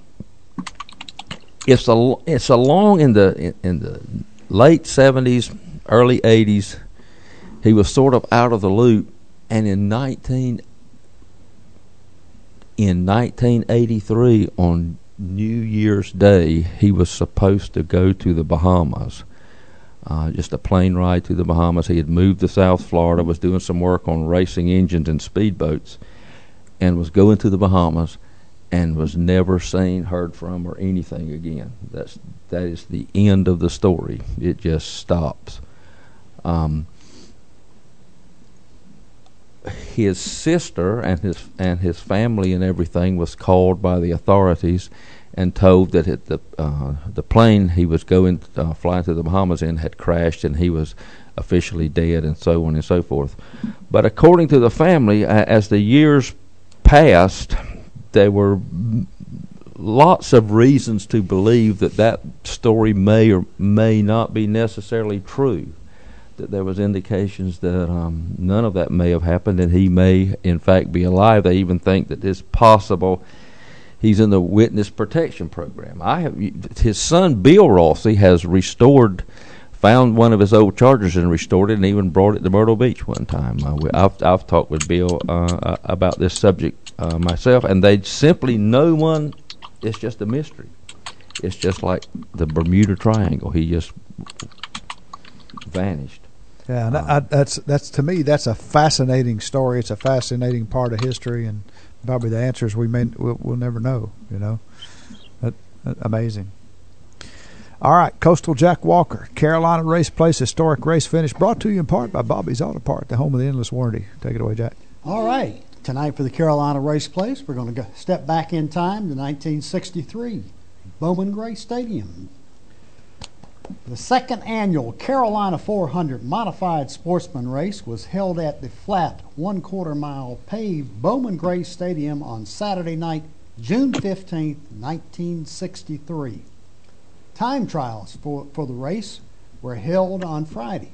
It's a it's along in the in, in the late seventies, early eighties. He was sort of out of the loop, and in nineteen in nineteen eighty-three on New Year's Day, he was supposed to go to the Bahamas. Uh, just a plane ride to the Bahamas. He had moved to South Florida, was doing some work on racing engines and speedboats, and was going to the Bahamas. And was never seen, heard from, or anything again. That's that is the end of the story. It just stops. Um, his sister and his and his family and everything was called by the authorities and told that it, the uh, the plane he was going uh, flying to the Bahamas in had crashed and he was officially dead, and so on and so forth. But according to the family, uh, as the years passed, there were lots of reasons to believe that that story may or may not be necessarily true, that there was indications that um, none of that may have happened and he may in fact be alive. They even think that it's possible he's in the witness protection program. I have his son Bill Rossi has restored found one of his old Chargers and restored it, and even brought it to Myrtle Beach one time. Uh, we, I've, I've talked with Bill uh, about this subject uh, myself, and they simply, no one, it's just a mystery. It's just like the Bermuda Triangle. He just vanished. Yeah, and uh, I, that's that's to me that's a fascinating story. It's a fascinating part of history, and probably the answers we may we'll, we'll never know. You know, that, that, amazing. All right, Coastal Jack Walker, Carolina Race Place historic race finish, brought to you in part by Bobby's Auto Part, the home of the endless warranty. Take it away, Jack. All right. Tonight for the Carolina Race Place, we're going to go step back in time to nineteen sixty-three, Bowman Gray Stadium. The second annual Carolina four hundred Modified Sportsman Race was held at the flat one-quarter mile paved Bowman Gray Stadium on Saturday night, June fifteenth, nineteen sixty-three. Time trials for, for the race were held on Friday.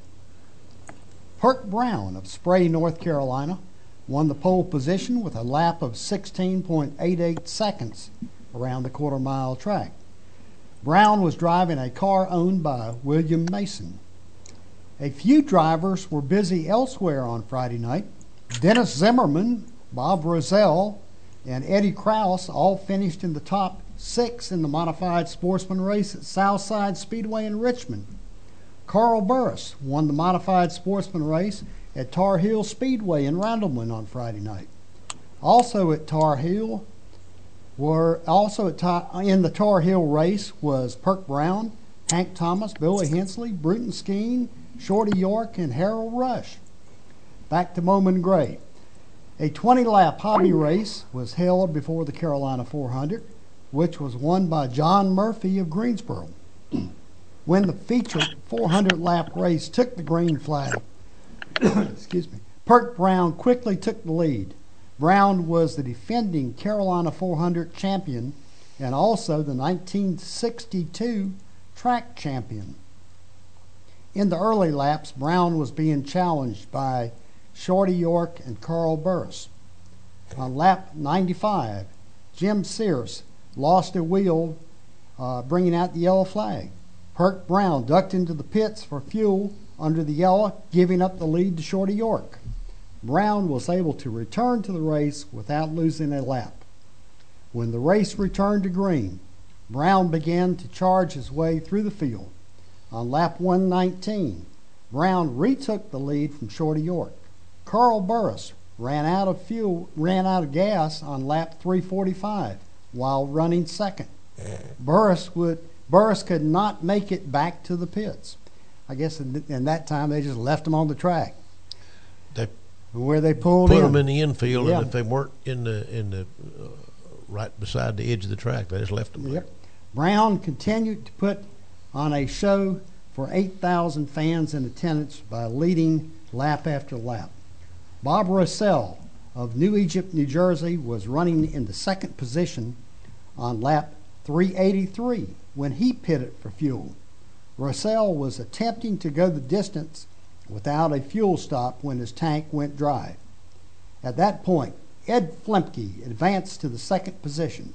Perk Brown of Spray, North Carolina, won the pole position with a lap of sixteen point eight eight seconds around the quarter mile track. Brown was driving a car owned by William Mason. A few drivers were busy elsewhere on Friday night. Dennis Zimmerman, Bob Roselle, and Eddie Krause all finished in the top six in the Modified Sportsman race at Southside Speedway in Richmond. Carl Burris won the Modified Sportsman race at Tar Heel Speedway in Randleman on Friday night. Also at Tar Heel were also at tar, in the Tar Heel race was Perk Brown, Hank Thomas, Billy Hensley, Bruton Skeen, Shorty York, and Harold Rush. Back to Bowman Gray. A twenty-lap hobby race was held before the Carolina four hundred, which was won by John Murphy of Greensboro. When the featured four hundred lap race took the green flag, excuse me, Perk Brown quickly took the lead. Brown was the defending Carolina four hundred champion and also the nineteen sixty-two track champion. In the early laps, Brown was being challenged by Shorty York and Carl Burris. On lap ninety-five, Jim Sears lost a wheel, uh, bringing out the yellow flag. Perk Brown ducked into the pits for fuel under the yellow, giving up the lead to Shorty York. Brown was able to return to the race without losing a lap. When the race returned to green, Brown began to charge his way through the field. On lap one nineteen, Brown retook the lead from Shorty York. Carl Burris ran out of fuel, ran out of gas on lap three forty-five while running second. Burris would Burris could not make it back to the pits. I guess in, in that time they just left him on the track. They where they pulled put in. them in the infield, Yeah. and if they weren't in the in the uh, right beside the edge of the track, they just left them Yep. there. Brown continued to put on a show for eight thousand fans in attendance by leading lap after lap. Bob Russell of New Egypt, New Jersey, was running in the second position on lap three eighty-three when he pitted for fuel. Russell was attempting to go the distance without a fuel stop when his tank went dry. At that point, Ed Flemke advanced to the second position.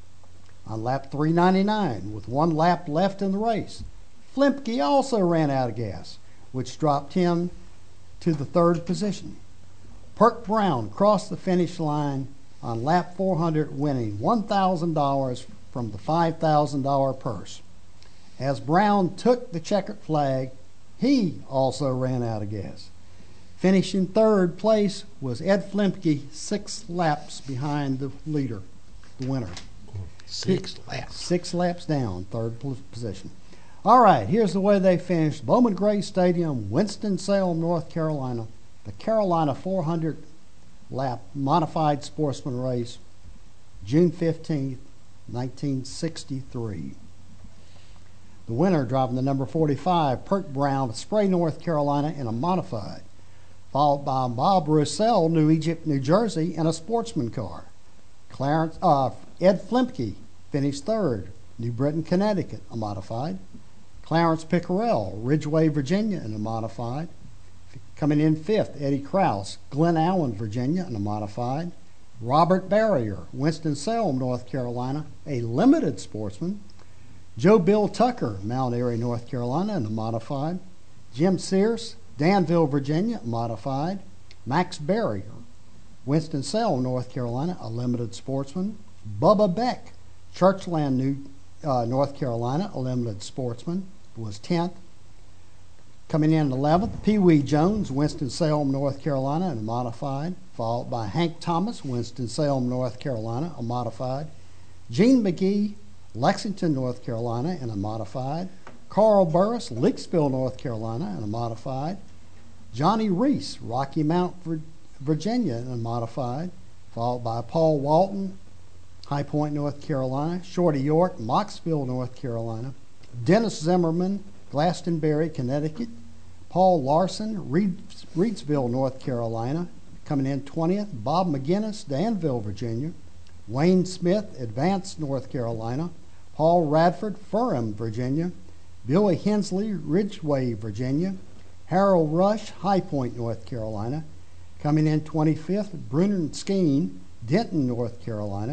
On lap three ninety-nine, with one lap left in the race, Flemke also ran out of gas, which dropped him to the third position. Perk Brown crossed the finish line on lap four hundred, winning one thousand dollars from the five thousand dollars purse. As Brown took the checkered flag, he also ran out of gas. Finishing third place was Ed Flemke, six laps behind the leader, the winner. Six laps. Six laps down, third position. All right, here's the way they finished. Bowman Gray Stadium, Winston-Salem, North Carolina. The Carolina four hundred lap modified sportsman race, June fifteenth, nineteen sixty-three. The winner, driving the number forty-five, Perk Brown of Spray, North Carolina, in a modified, followed by Bob Russell, New Egypt, New Jersey, in a sportsman car. Clarence, uh, Ed Flemke finished third, New Britain, Connecticut, a modified. Clarence Pickerel, Ridgeway, Virginia, in a modified. Coming in fifth, Eddie Krause, Glen Allen, Virginia, in a modified. Robert Barrier, Winston-Salem, North Carolina, a limited sportsman. Joe Bill Tucker, Mount Airy, North Carolina, in a modified. Jim Sears, Danville, Virginia, modified. Max Barrier, Winston-Salem, North Carolina, a limited sportsman. Bubba Beck, Churchland, New, uh, North Carolina, a limited sportsman, was tenth. Coming in eleventh, Pee Wee Jones, Winston-Salem, North Carolina, and a modified, followed by Hank Thomas, Winston-Salem, North Carolina, a modified. Gene McGee, Lexington, North Carolina, and a modified. Carl Burris, Leakesville, North Carolina, and a modified. Johnny Reese, Rocky Mount, Virginia, and a modified. followed by Paul Walton, High Point, North Carolina, Shorty York, Moxville, North Carolina, Dennis Zimmerman, Glastonbury, Connecticut, Paul Larson, Reeds, Reedsville, North Carolina, coming in twentieth, Bob McGinnis, Danville, Virginia, Wayne Smith, Advance, North Carolina, Paul Radford, Ferrum, Virginia, Billy Hensley, Ridgeway, Virginia, Harold Rush, High Point, North Carolina, coming in twenty-fifth, Brunner Skeen, Denton, North Carolina,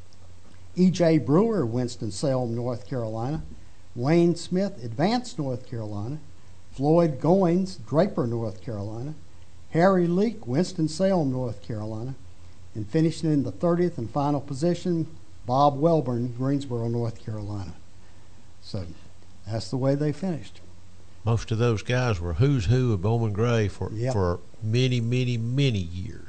E J Brewer, Winston-Salem, North Carolina, Wayne Smith, Advance, North Carolina, Floyd Goins, Draper, North Carolina, Harry Leake, Winston-Salem, North Carolina, and finishing in the thirtieth and final position, Bob Welborn, Greensboro, North Carolina. So that's the way they finished. Most of those guys were who's who of Bowman Gray for Yep. for many, many, many years.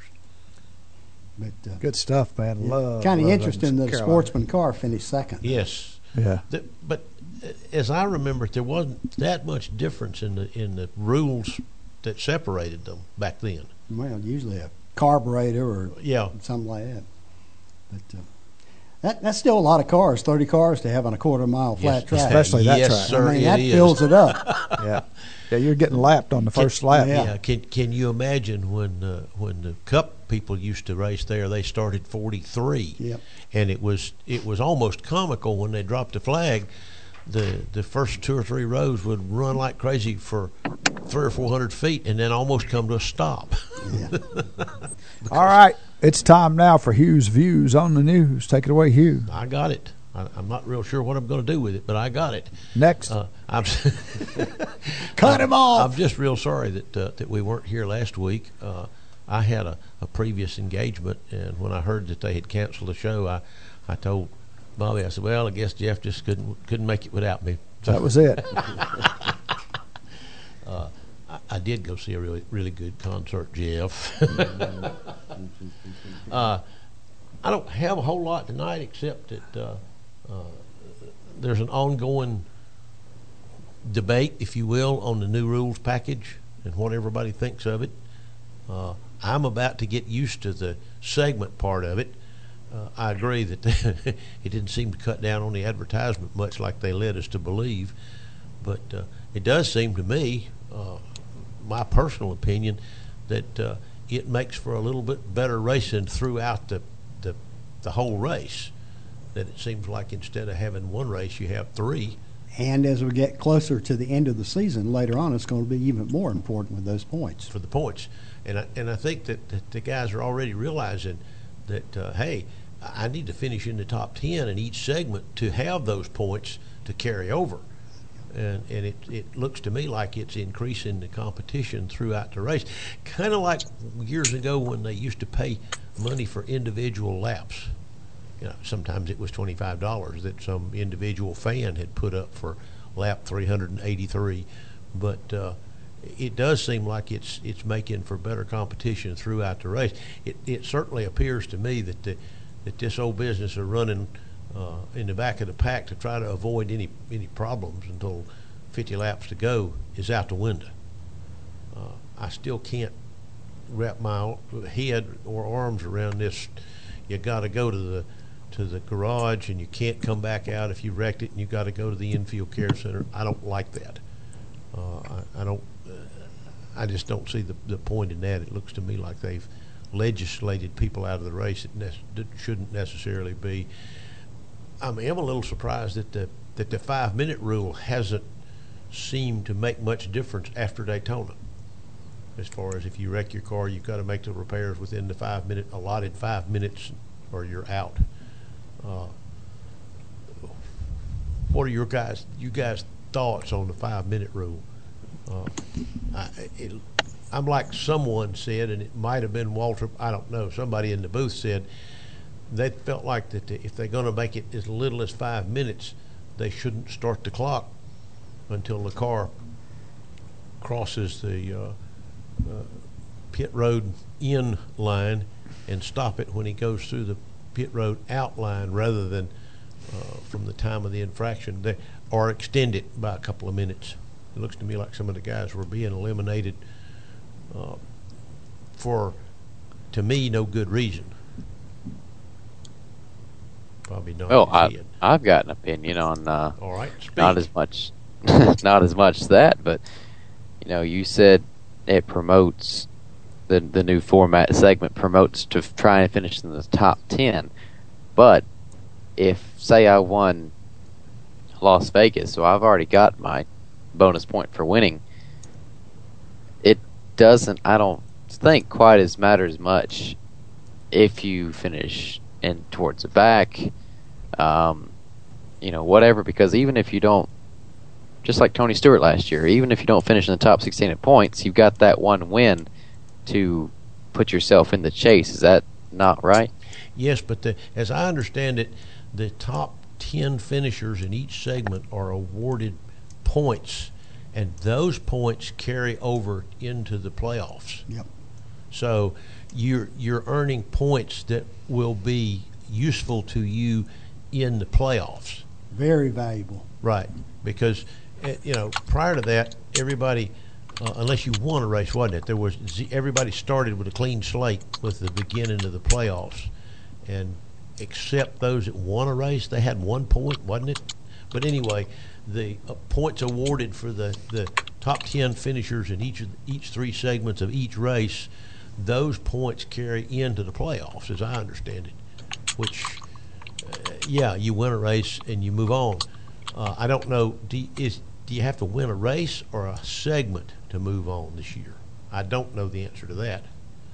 But uh, Good stuff, man. Love. kind of love interesting that a Carolina. sportsman car finished second. Yes. Yeah. The, but uh, as I remember it, there wasn't that much difference in the in the rules that separated them back then. Well, usually a carburetor or Yeah. something like that. But uh, that that's still a lot of cars, thirty cars to have on a quarter mile flat Yes. track. Especially that yes, track. sir, I mean, it that is. fills it up. Yeah. Yeah, you're getting lapped on the first Can- lap. yeah. Yeah. Can Can you imagine when uh, when the Cup people used to race there? They started forty-three, Yep. and it was it was almost comical when they dropped the flag. The the first two or three rows would run like crazy for three or four hundred feet, and then almost come to a stop. Yeah. All right. It's time now for Hugh's Views on the News. Take it away, Hugh. I got it. I, I'm not real sure what I'm going to do with it, but I got it. Next. Uh, I'm Cut him off. I'm just real sorry that uh, that we weren't here last week. Uh, I had a, a previous engagement, and when I heard that they had canceled the show, I, I told Bobby, I said, "Well, I guess Jeff just couldn't couldn't make it without me." So, That was it. uh, I, I did go see a really really good concert, Jeff. uh, I don't have a whole lot tonight, except that uh, uh, there's an ongoing debate, if you will, on the new rules package and what everybody thinks of it. Uh, I'm about to get used to the segment part of it. Uh, I agree that it didn't seem to cut down on the advertisement much like they led us to believe, but uh, it does seem to me, uh, my personal opinion, that uh, it makes for a little bit better racing throughout the, the the whole race. That it seems like instead of having one race, you have three. And as we get closer to the end of the season, later on, it's going to be even more important with those points. For the points. And I, and I think that, that the guys are already realizing that, uh, hey, I need to finish in the top ten in each segment to have those points to carry over. And and it, it looks to me like it's increasing the competition throughout the race. Kind of like years ago when they used to pay money for individual laps. You know, sometimes it was twenty-five dollars that some individual fan had put up for lap three hundred eighty-three. But uh, it does seem like it's it's making for better competition throughout the race. It it certainly appears to me that the, that this old business of running uh, in the back of the pack to try to avoid any any problems until fifty laps to go is out the window. Uh, I still can't wrap my head or arms around this. You got to go to the to the garage and you can't come back out if you wrecked it, and you got to go to the infield care center. I don't like that. Uh, I, I don't. Uh, I just don't see the the point in that. It looks to me like they've legislated people out of the race that, ne- that shouldn't necessarily be. I am a little surprised that the that the five minute rule hasn't seemed to make much difference after Daytona. As far as if you wreck your car, you've got to make the repairs within the five minute allotted five minutes, or you're out. Uh, what are your guys you guys thoughts on the five minute rule? Uh, I, it, I'm like someone said, and it might have been Walter. I don't know. Somebody in the booth said they felt like that the, if they're going to make it as little as five minutes, they shouldn't start the clock until the car crosses the uh, uh, pit road in line, and stop it when he goes through the pit road out line, rather than uh, from the time of the infraction, they, or extend it by a couple of minutes. It looks to me like some of the guys were being eliminated uh, for, to me, no good reason. Probably not. Well, I, I've got an opinion on. Uh, All right, speak. Not as much, not as much that, but you know, you said it promotes the the new format segment promotes to f- try and finish in the top ten. But if say I won Las Vegas, so I've already got my bonus point for winning. It doesn't. I don't think quite as matters much if you finish in towards the back. Um, you know, whatever, because even if you don't, just like Tony Stewart last year, even if you don't finish in the top sixteen at points, you've got that one win to put yourself in the chase. Is that not right? Yes, but the, as I understand it, the top ten finishers in each segment are awarded points, and those points carry over into the playoffs. Yep. So you're you're earning points that will be useful to you in the playoffs. Very valuable. Right, because uh, you know prior to that, everybody, uh, unless you won a race, wasn't it? There was z- everybody started with a clean slate with the beginning of the playoffs, and except those that won a race, they had one point, wasn't it? But anyway, the uh, points awarded for the, the top ten finishers in each of the, each three segments of each race, those points carry into the playoffs, as I understand it. Which, uh, yeah, you win a race and you move on. Uh, I don't know. Do you, is do you have to win a race or a segment to move on this year? I don't know the answer to that.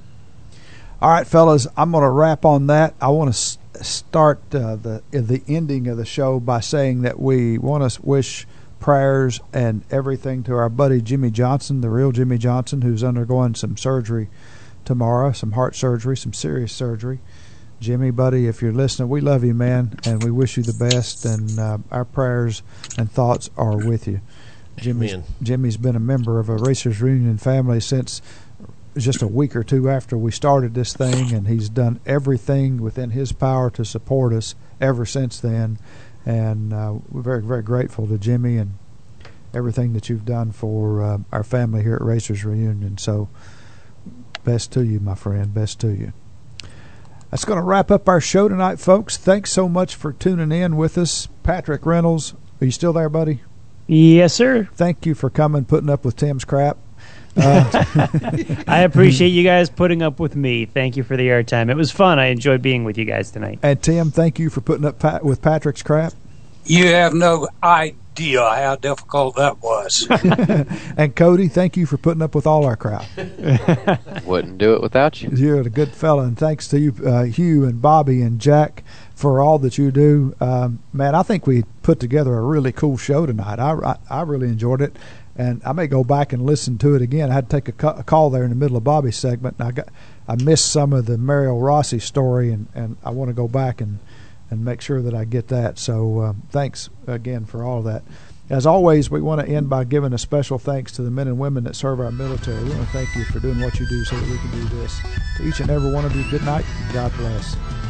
All right, fellas, I'm going to wrap on that. I want to s- start uh, the the ending of the show by saying that we want to wish prayers and everything to our buddy Jimmy Johnson, the real Jimmy Johnson, who's undergoing some surgery tomorrow, some heart surgery, some serious surgery. Jimmy, buddy, if you're listening, we love you, man, and we wish you the best, and uh, our prayers and thoughts are with you. Jimmy's, Amen. Jimmy's been a member of a Racers Reunion family since just a week or two after we started this thing, and he's done everything within his power to support us ever since then, and uh, we're very, very grateful to Jimmy and everything that you've done for uh, our family here at Racers Reunion. So best to you, my friend, best to you. That's going to wrap up our show tonight, folks. Thanks so much for tuning in with us. Patrick Reynolds, are you still there, buddy? Yes, sir. Thank you for coming, putting up with Tim's crap. Uh, I appreciate you guys putting up with me. Thank you for the airtime. It was fun. I enjoyed being with you guys tonight. And Tim, thank you for putting up Pat- with Patrick's crap. You have no idea how difficult that was. And Cody, thank you for putting up with all our crap. Wouldn't do it without you. You're a good fella, and thanks to you, uh, Hugh and Bobby and Jack, for all that you do. Um, man, I think we put together a really cool show tonight. I, I, I really enjoyed it, and I may go back and listen to it again. I had to take a, cu- a call there in the middle of Bobby's segment, and I got I missed some of the Mario Rossi story, and, and I want to go back and, and make sure that I get that. So uh, thanks again for all of that. As always, we want to end by giving a special thanks to the men and women that serve our military. We want to thank you for doing what you do so that we can do this. To each and every one of you, good night and God bless.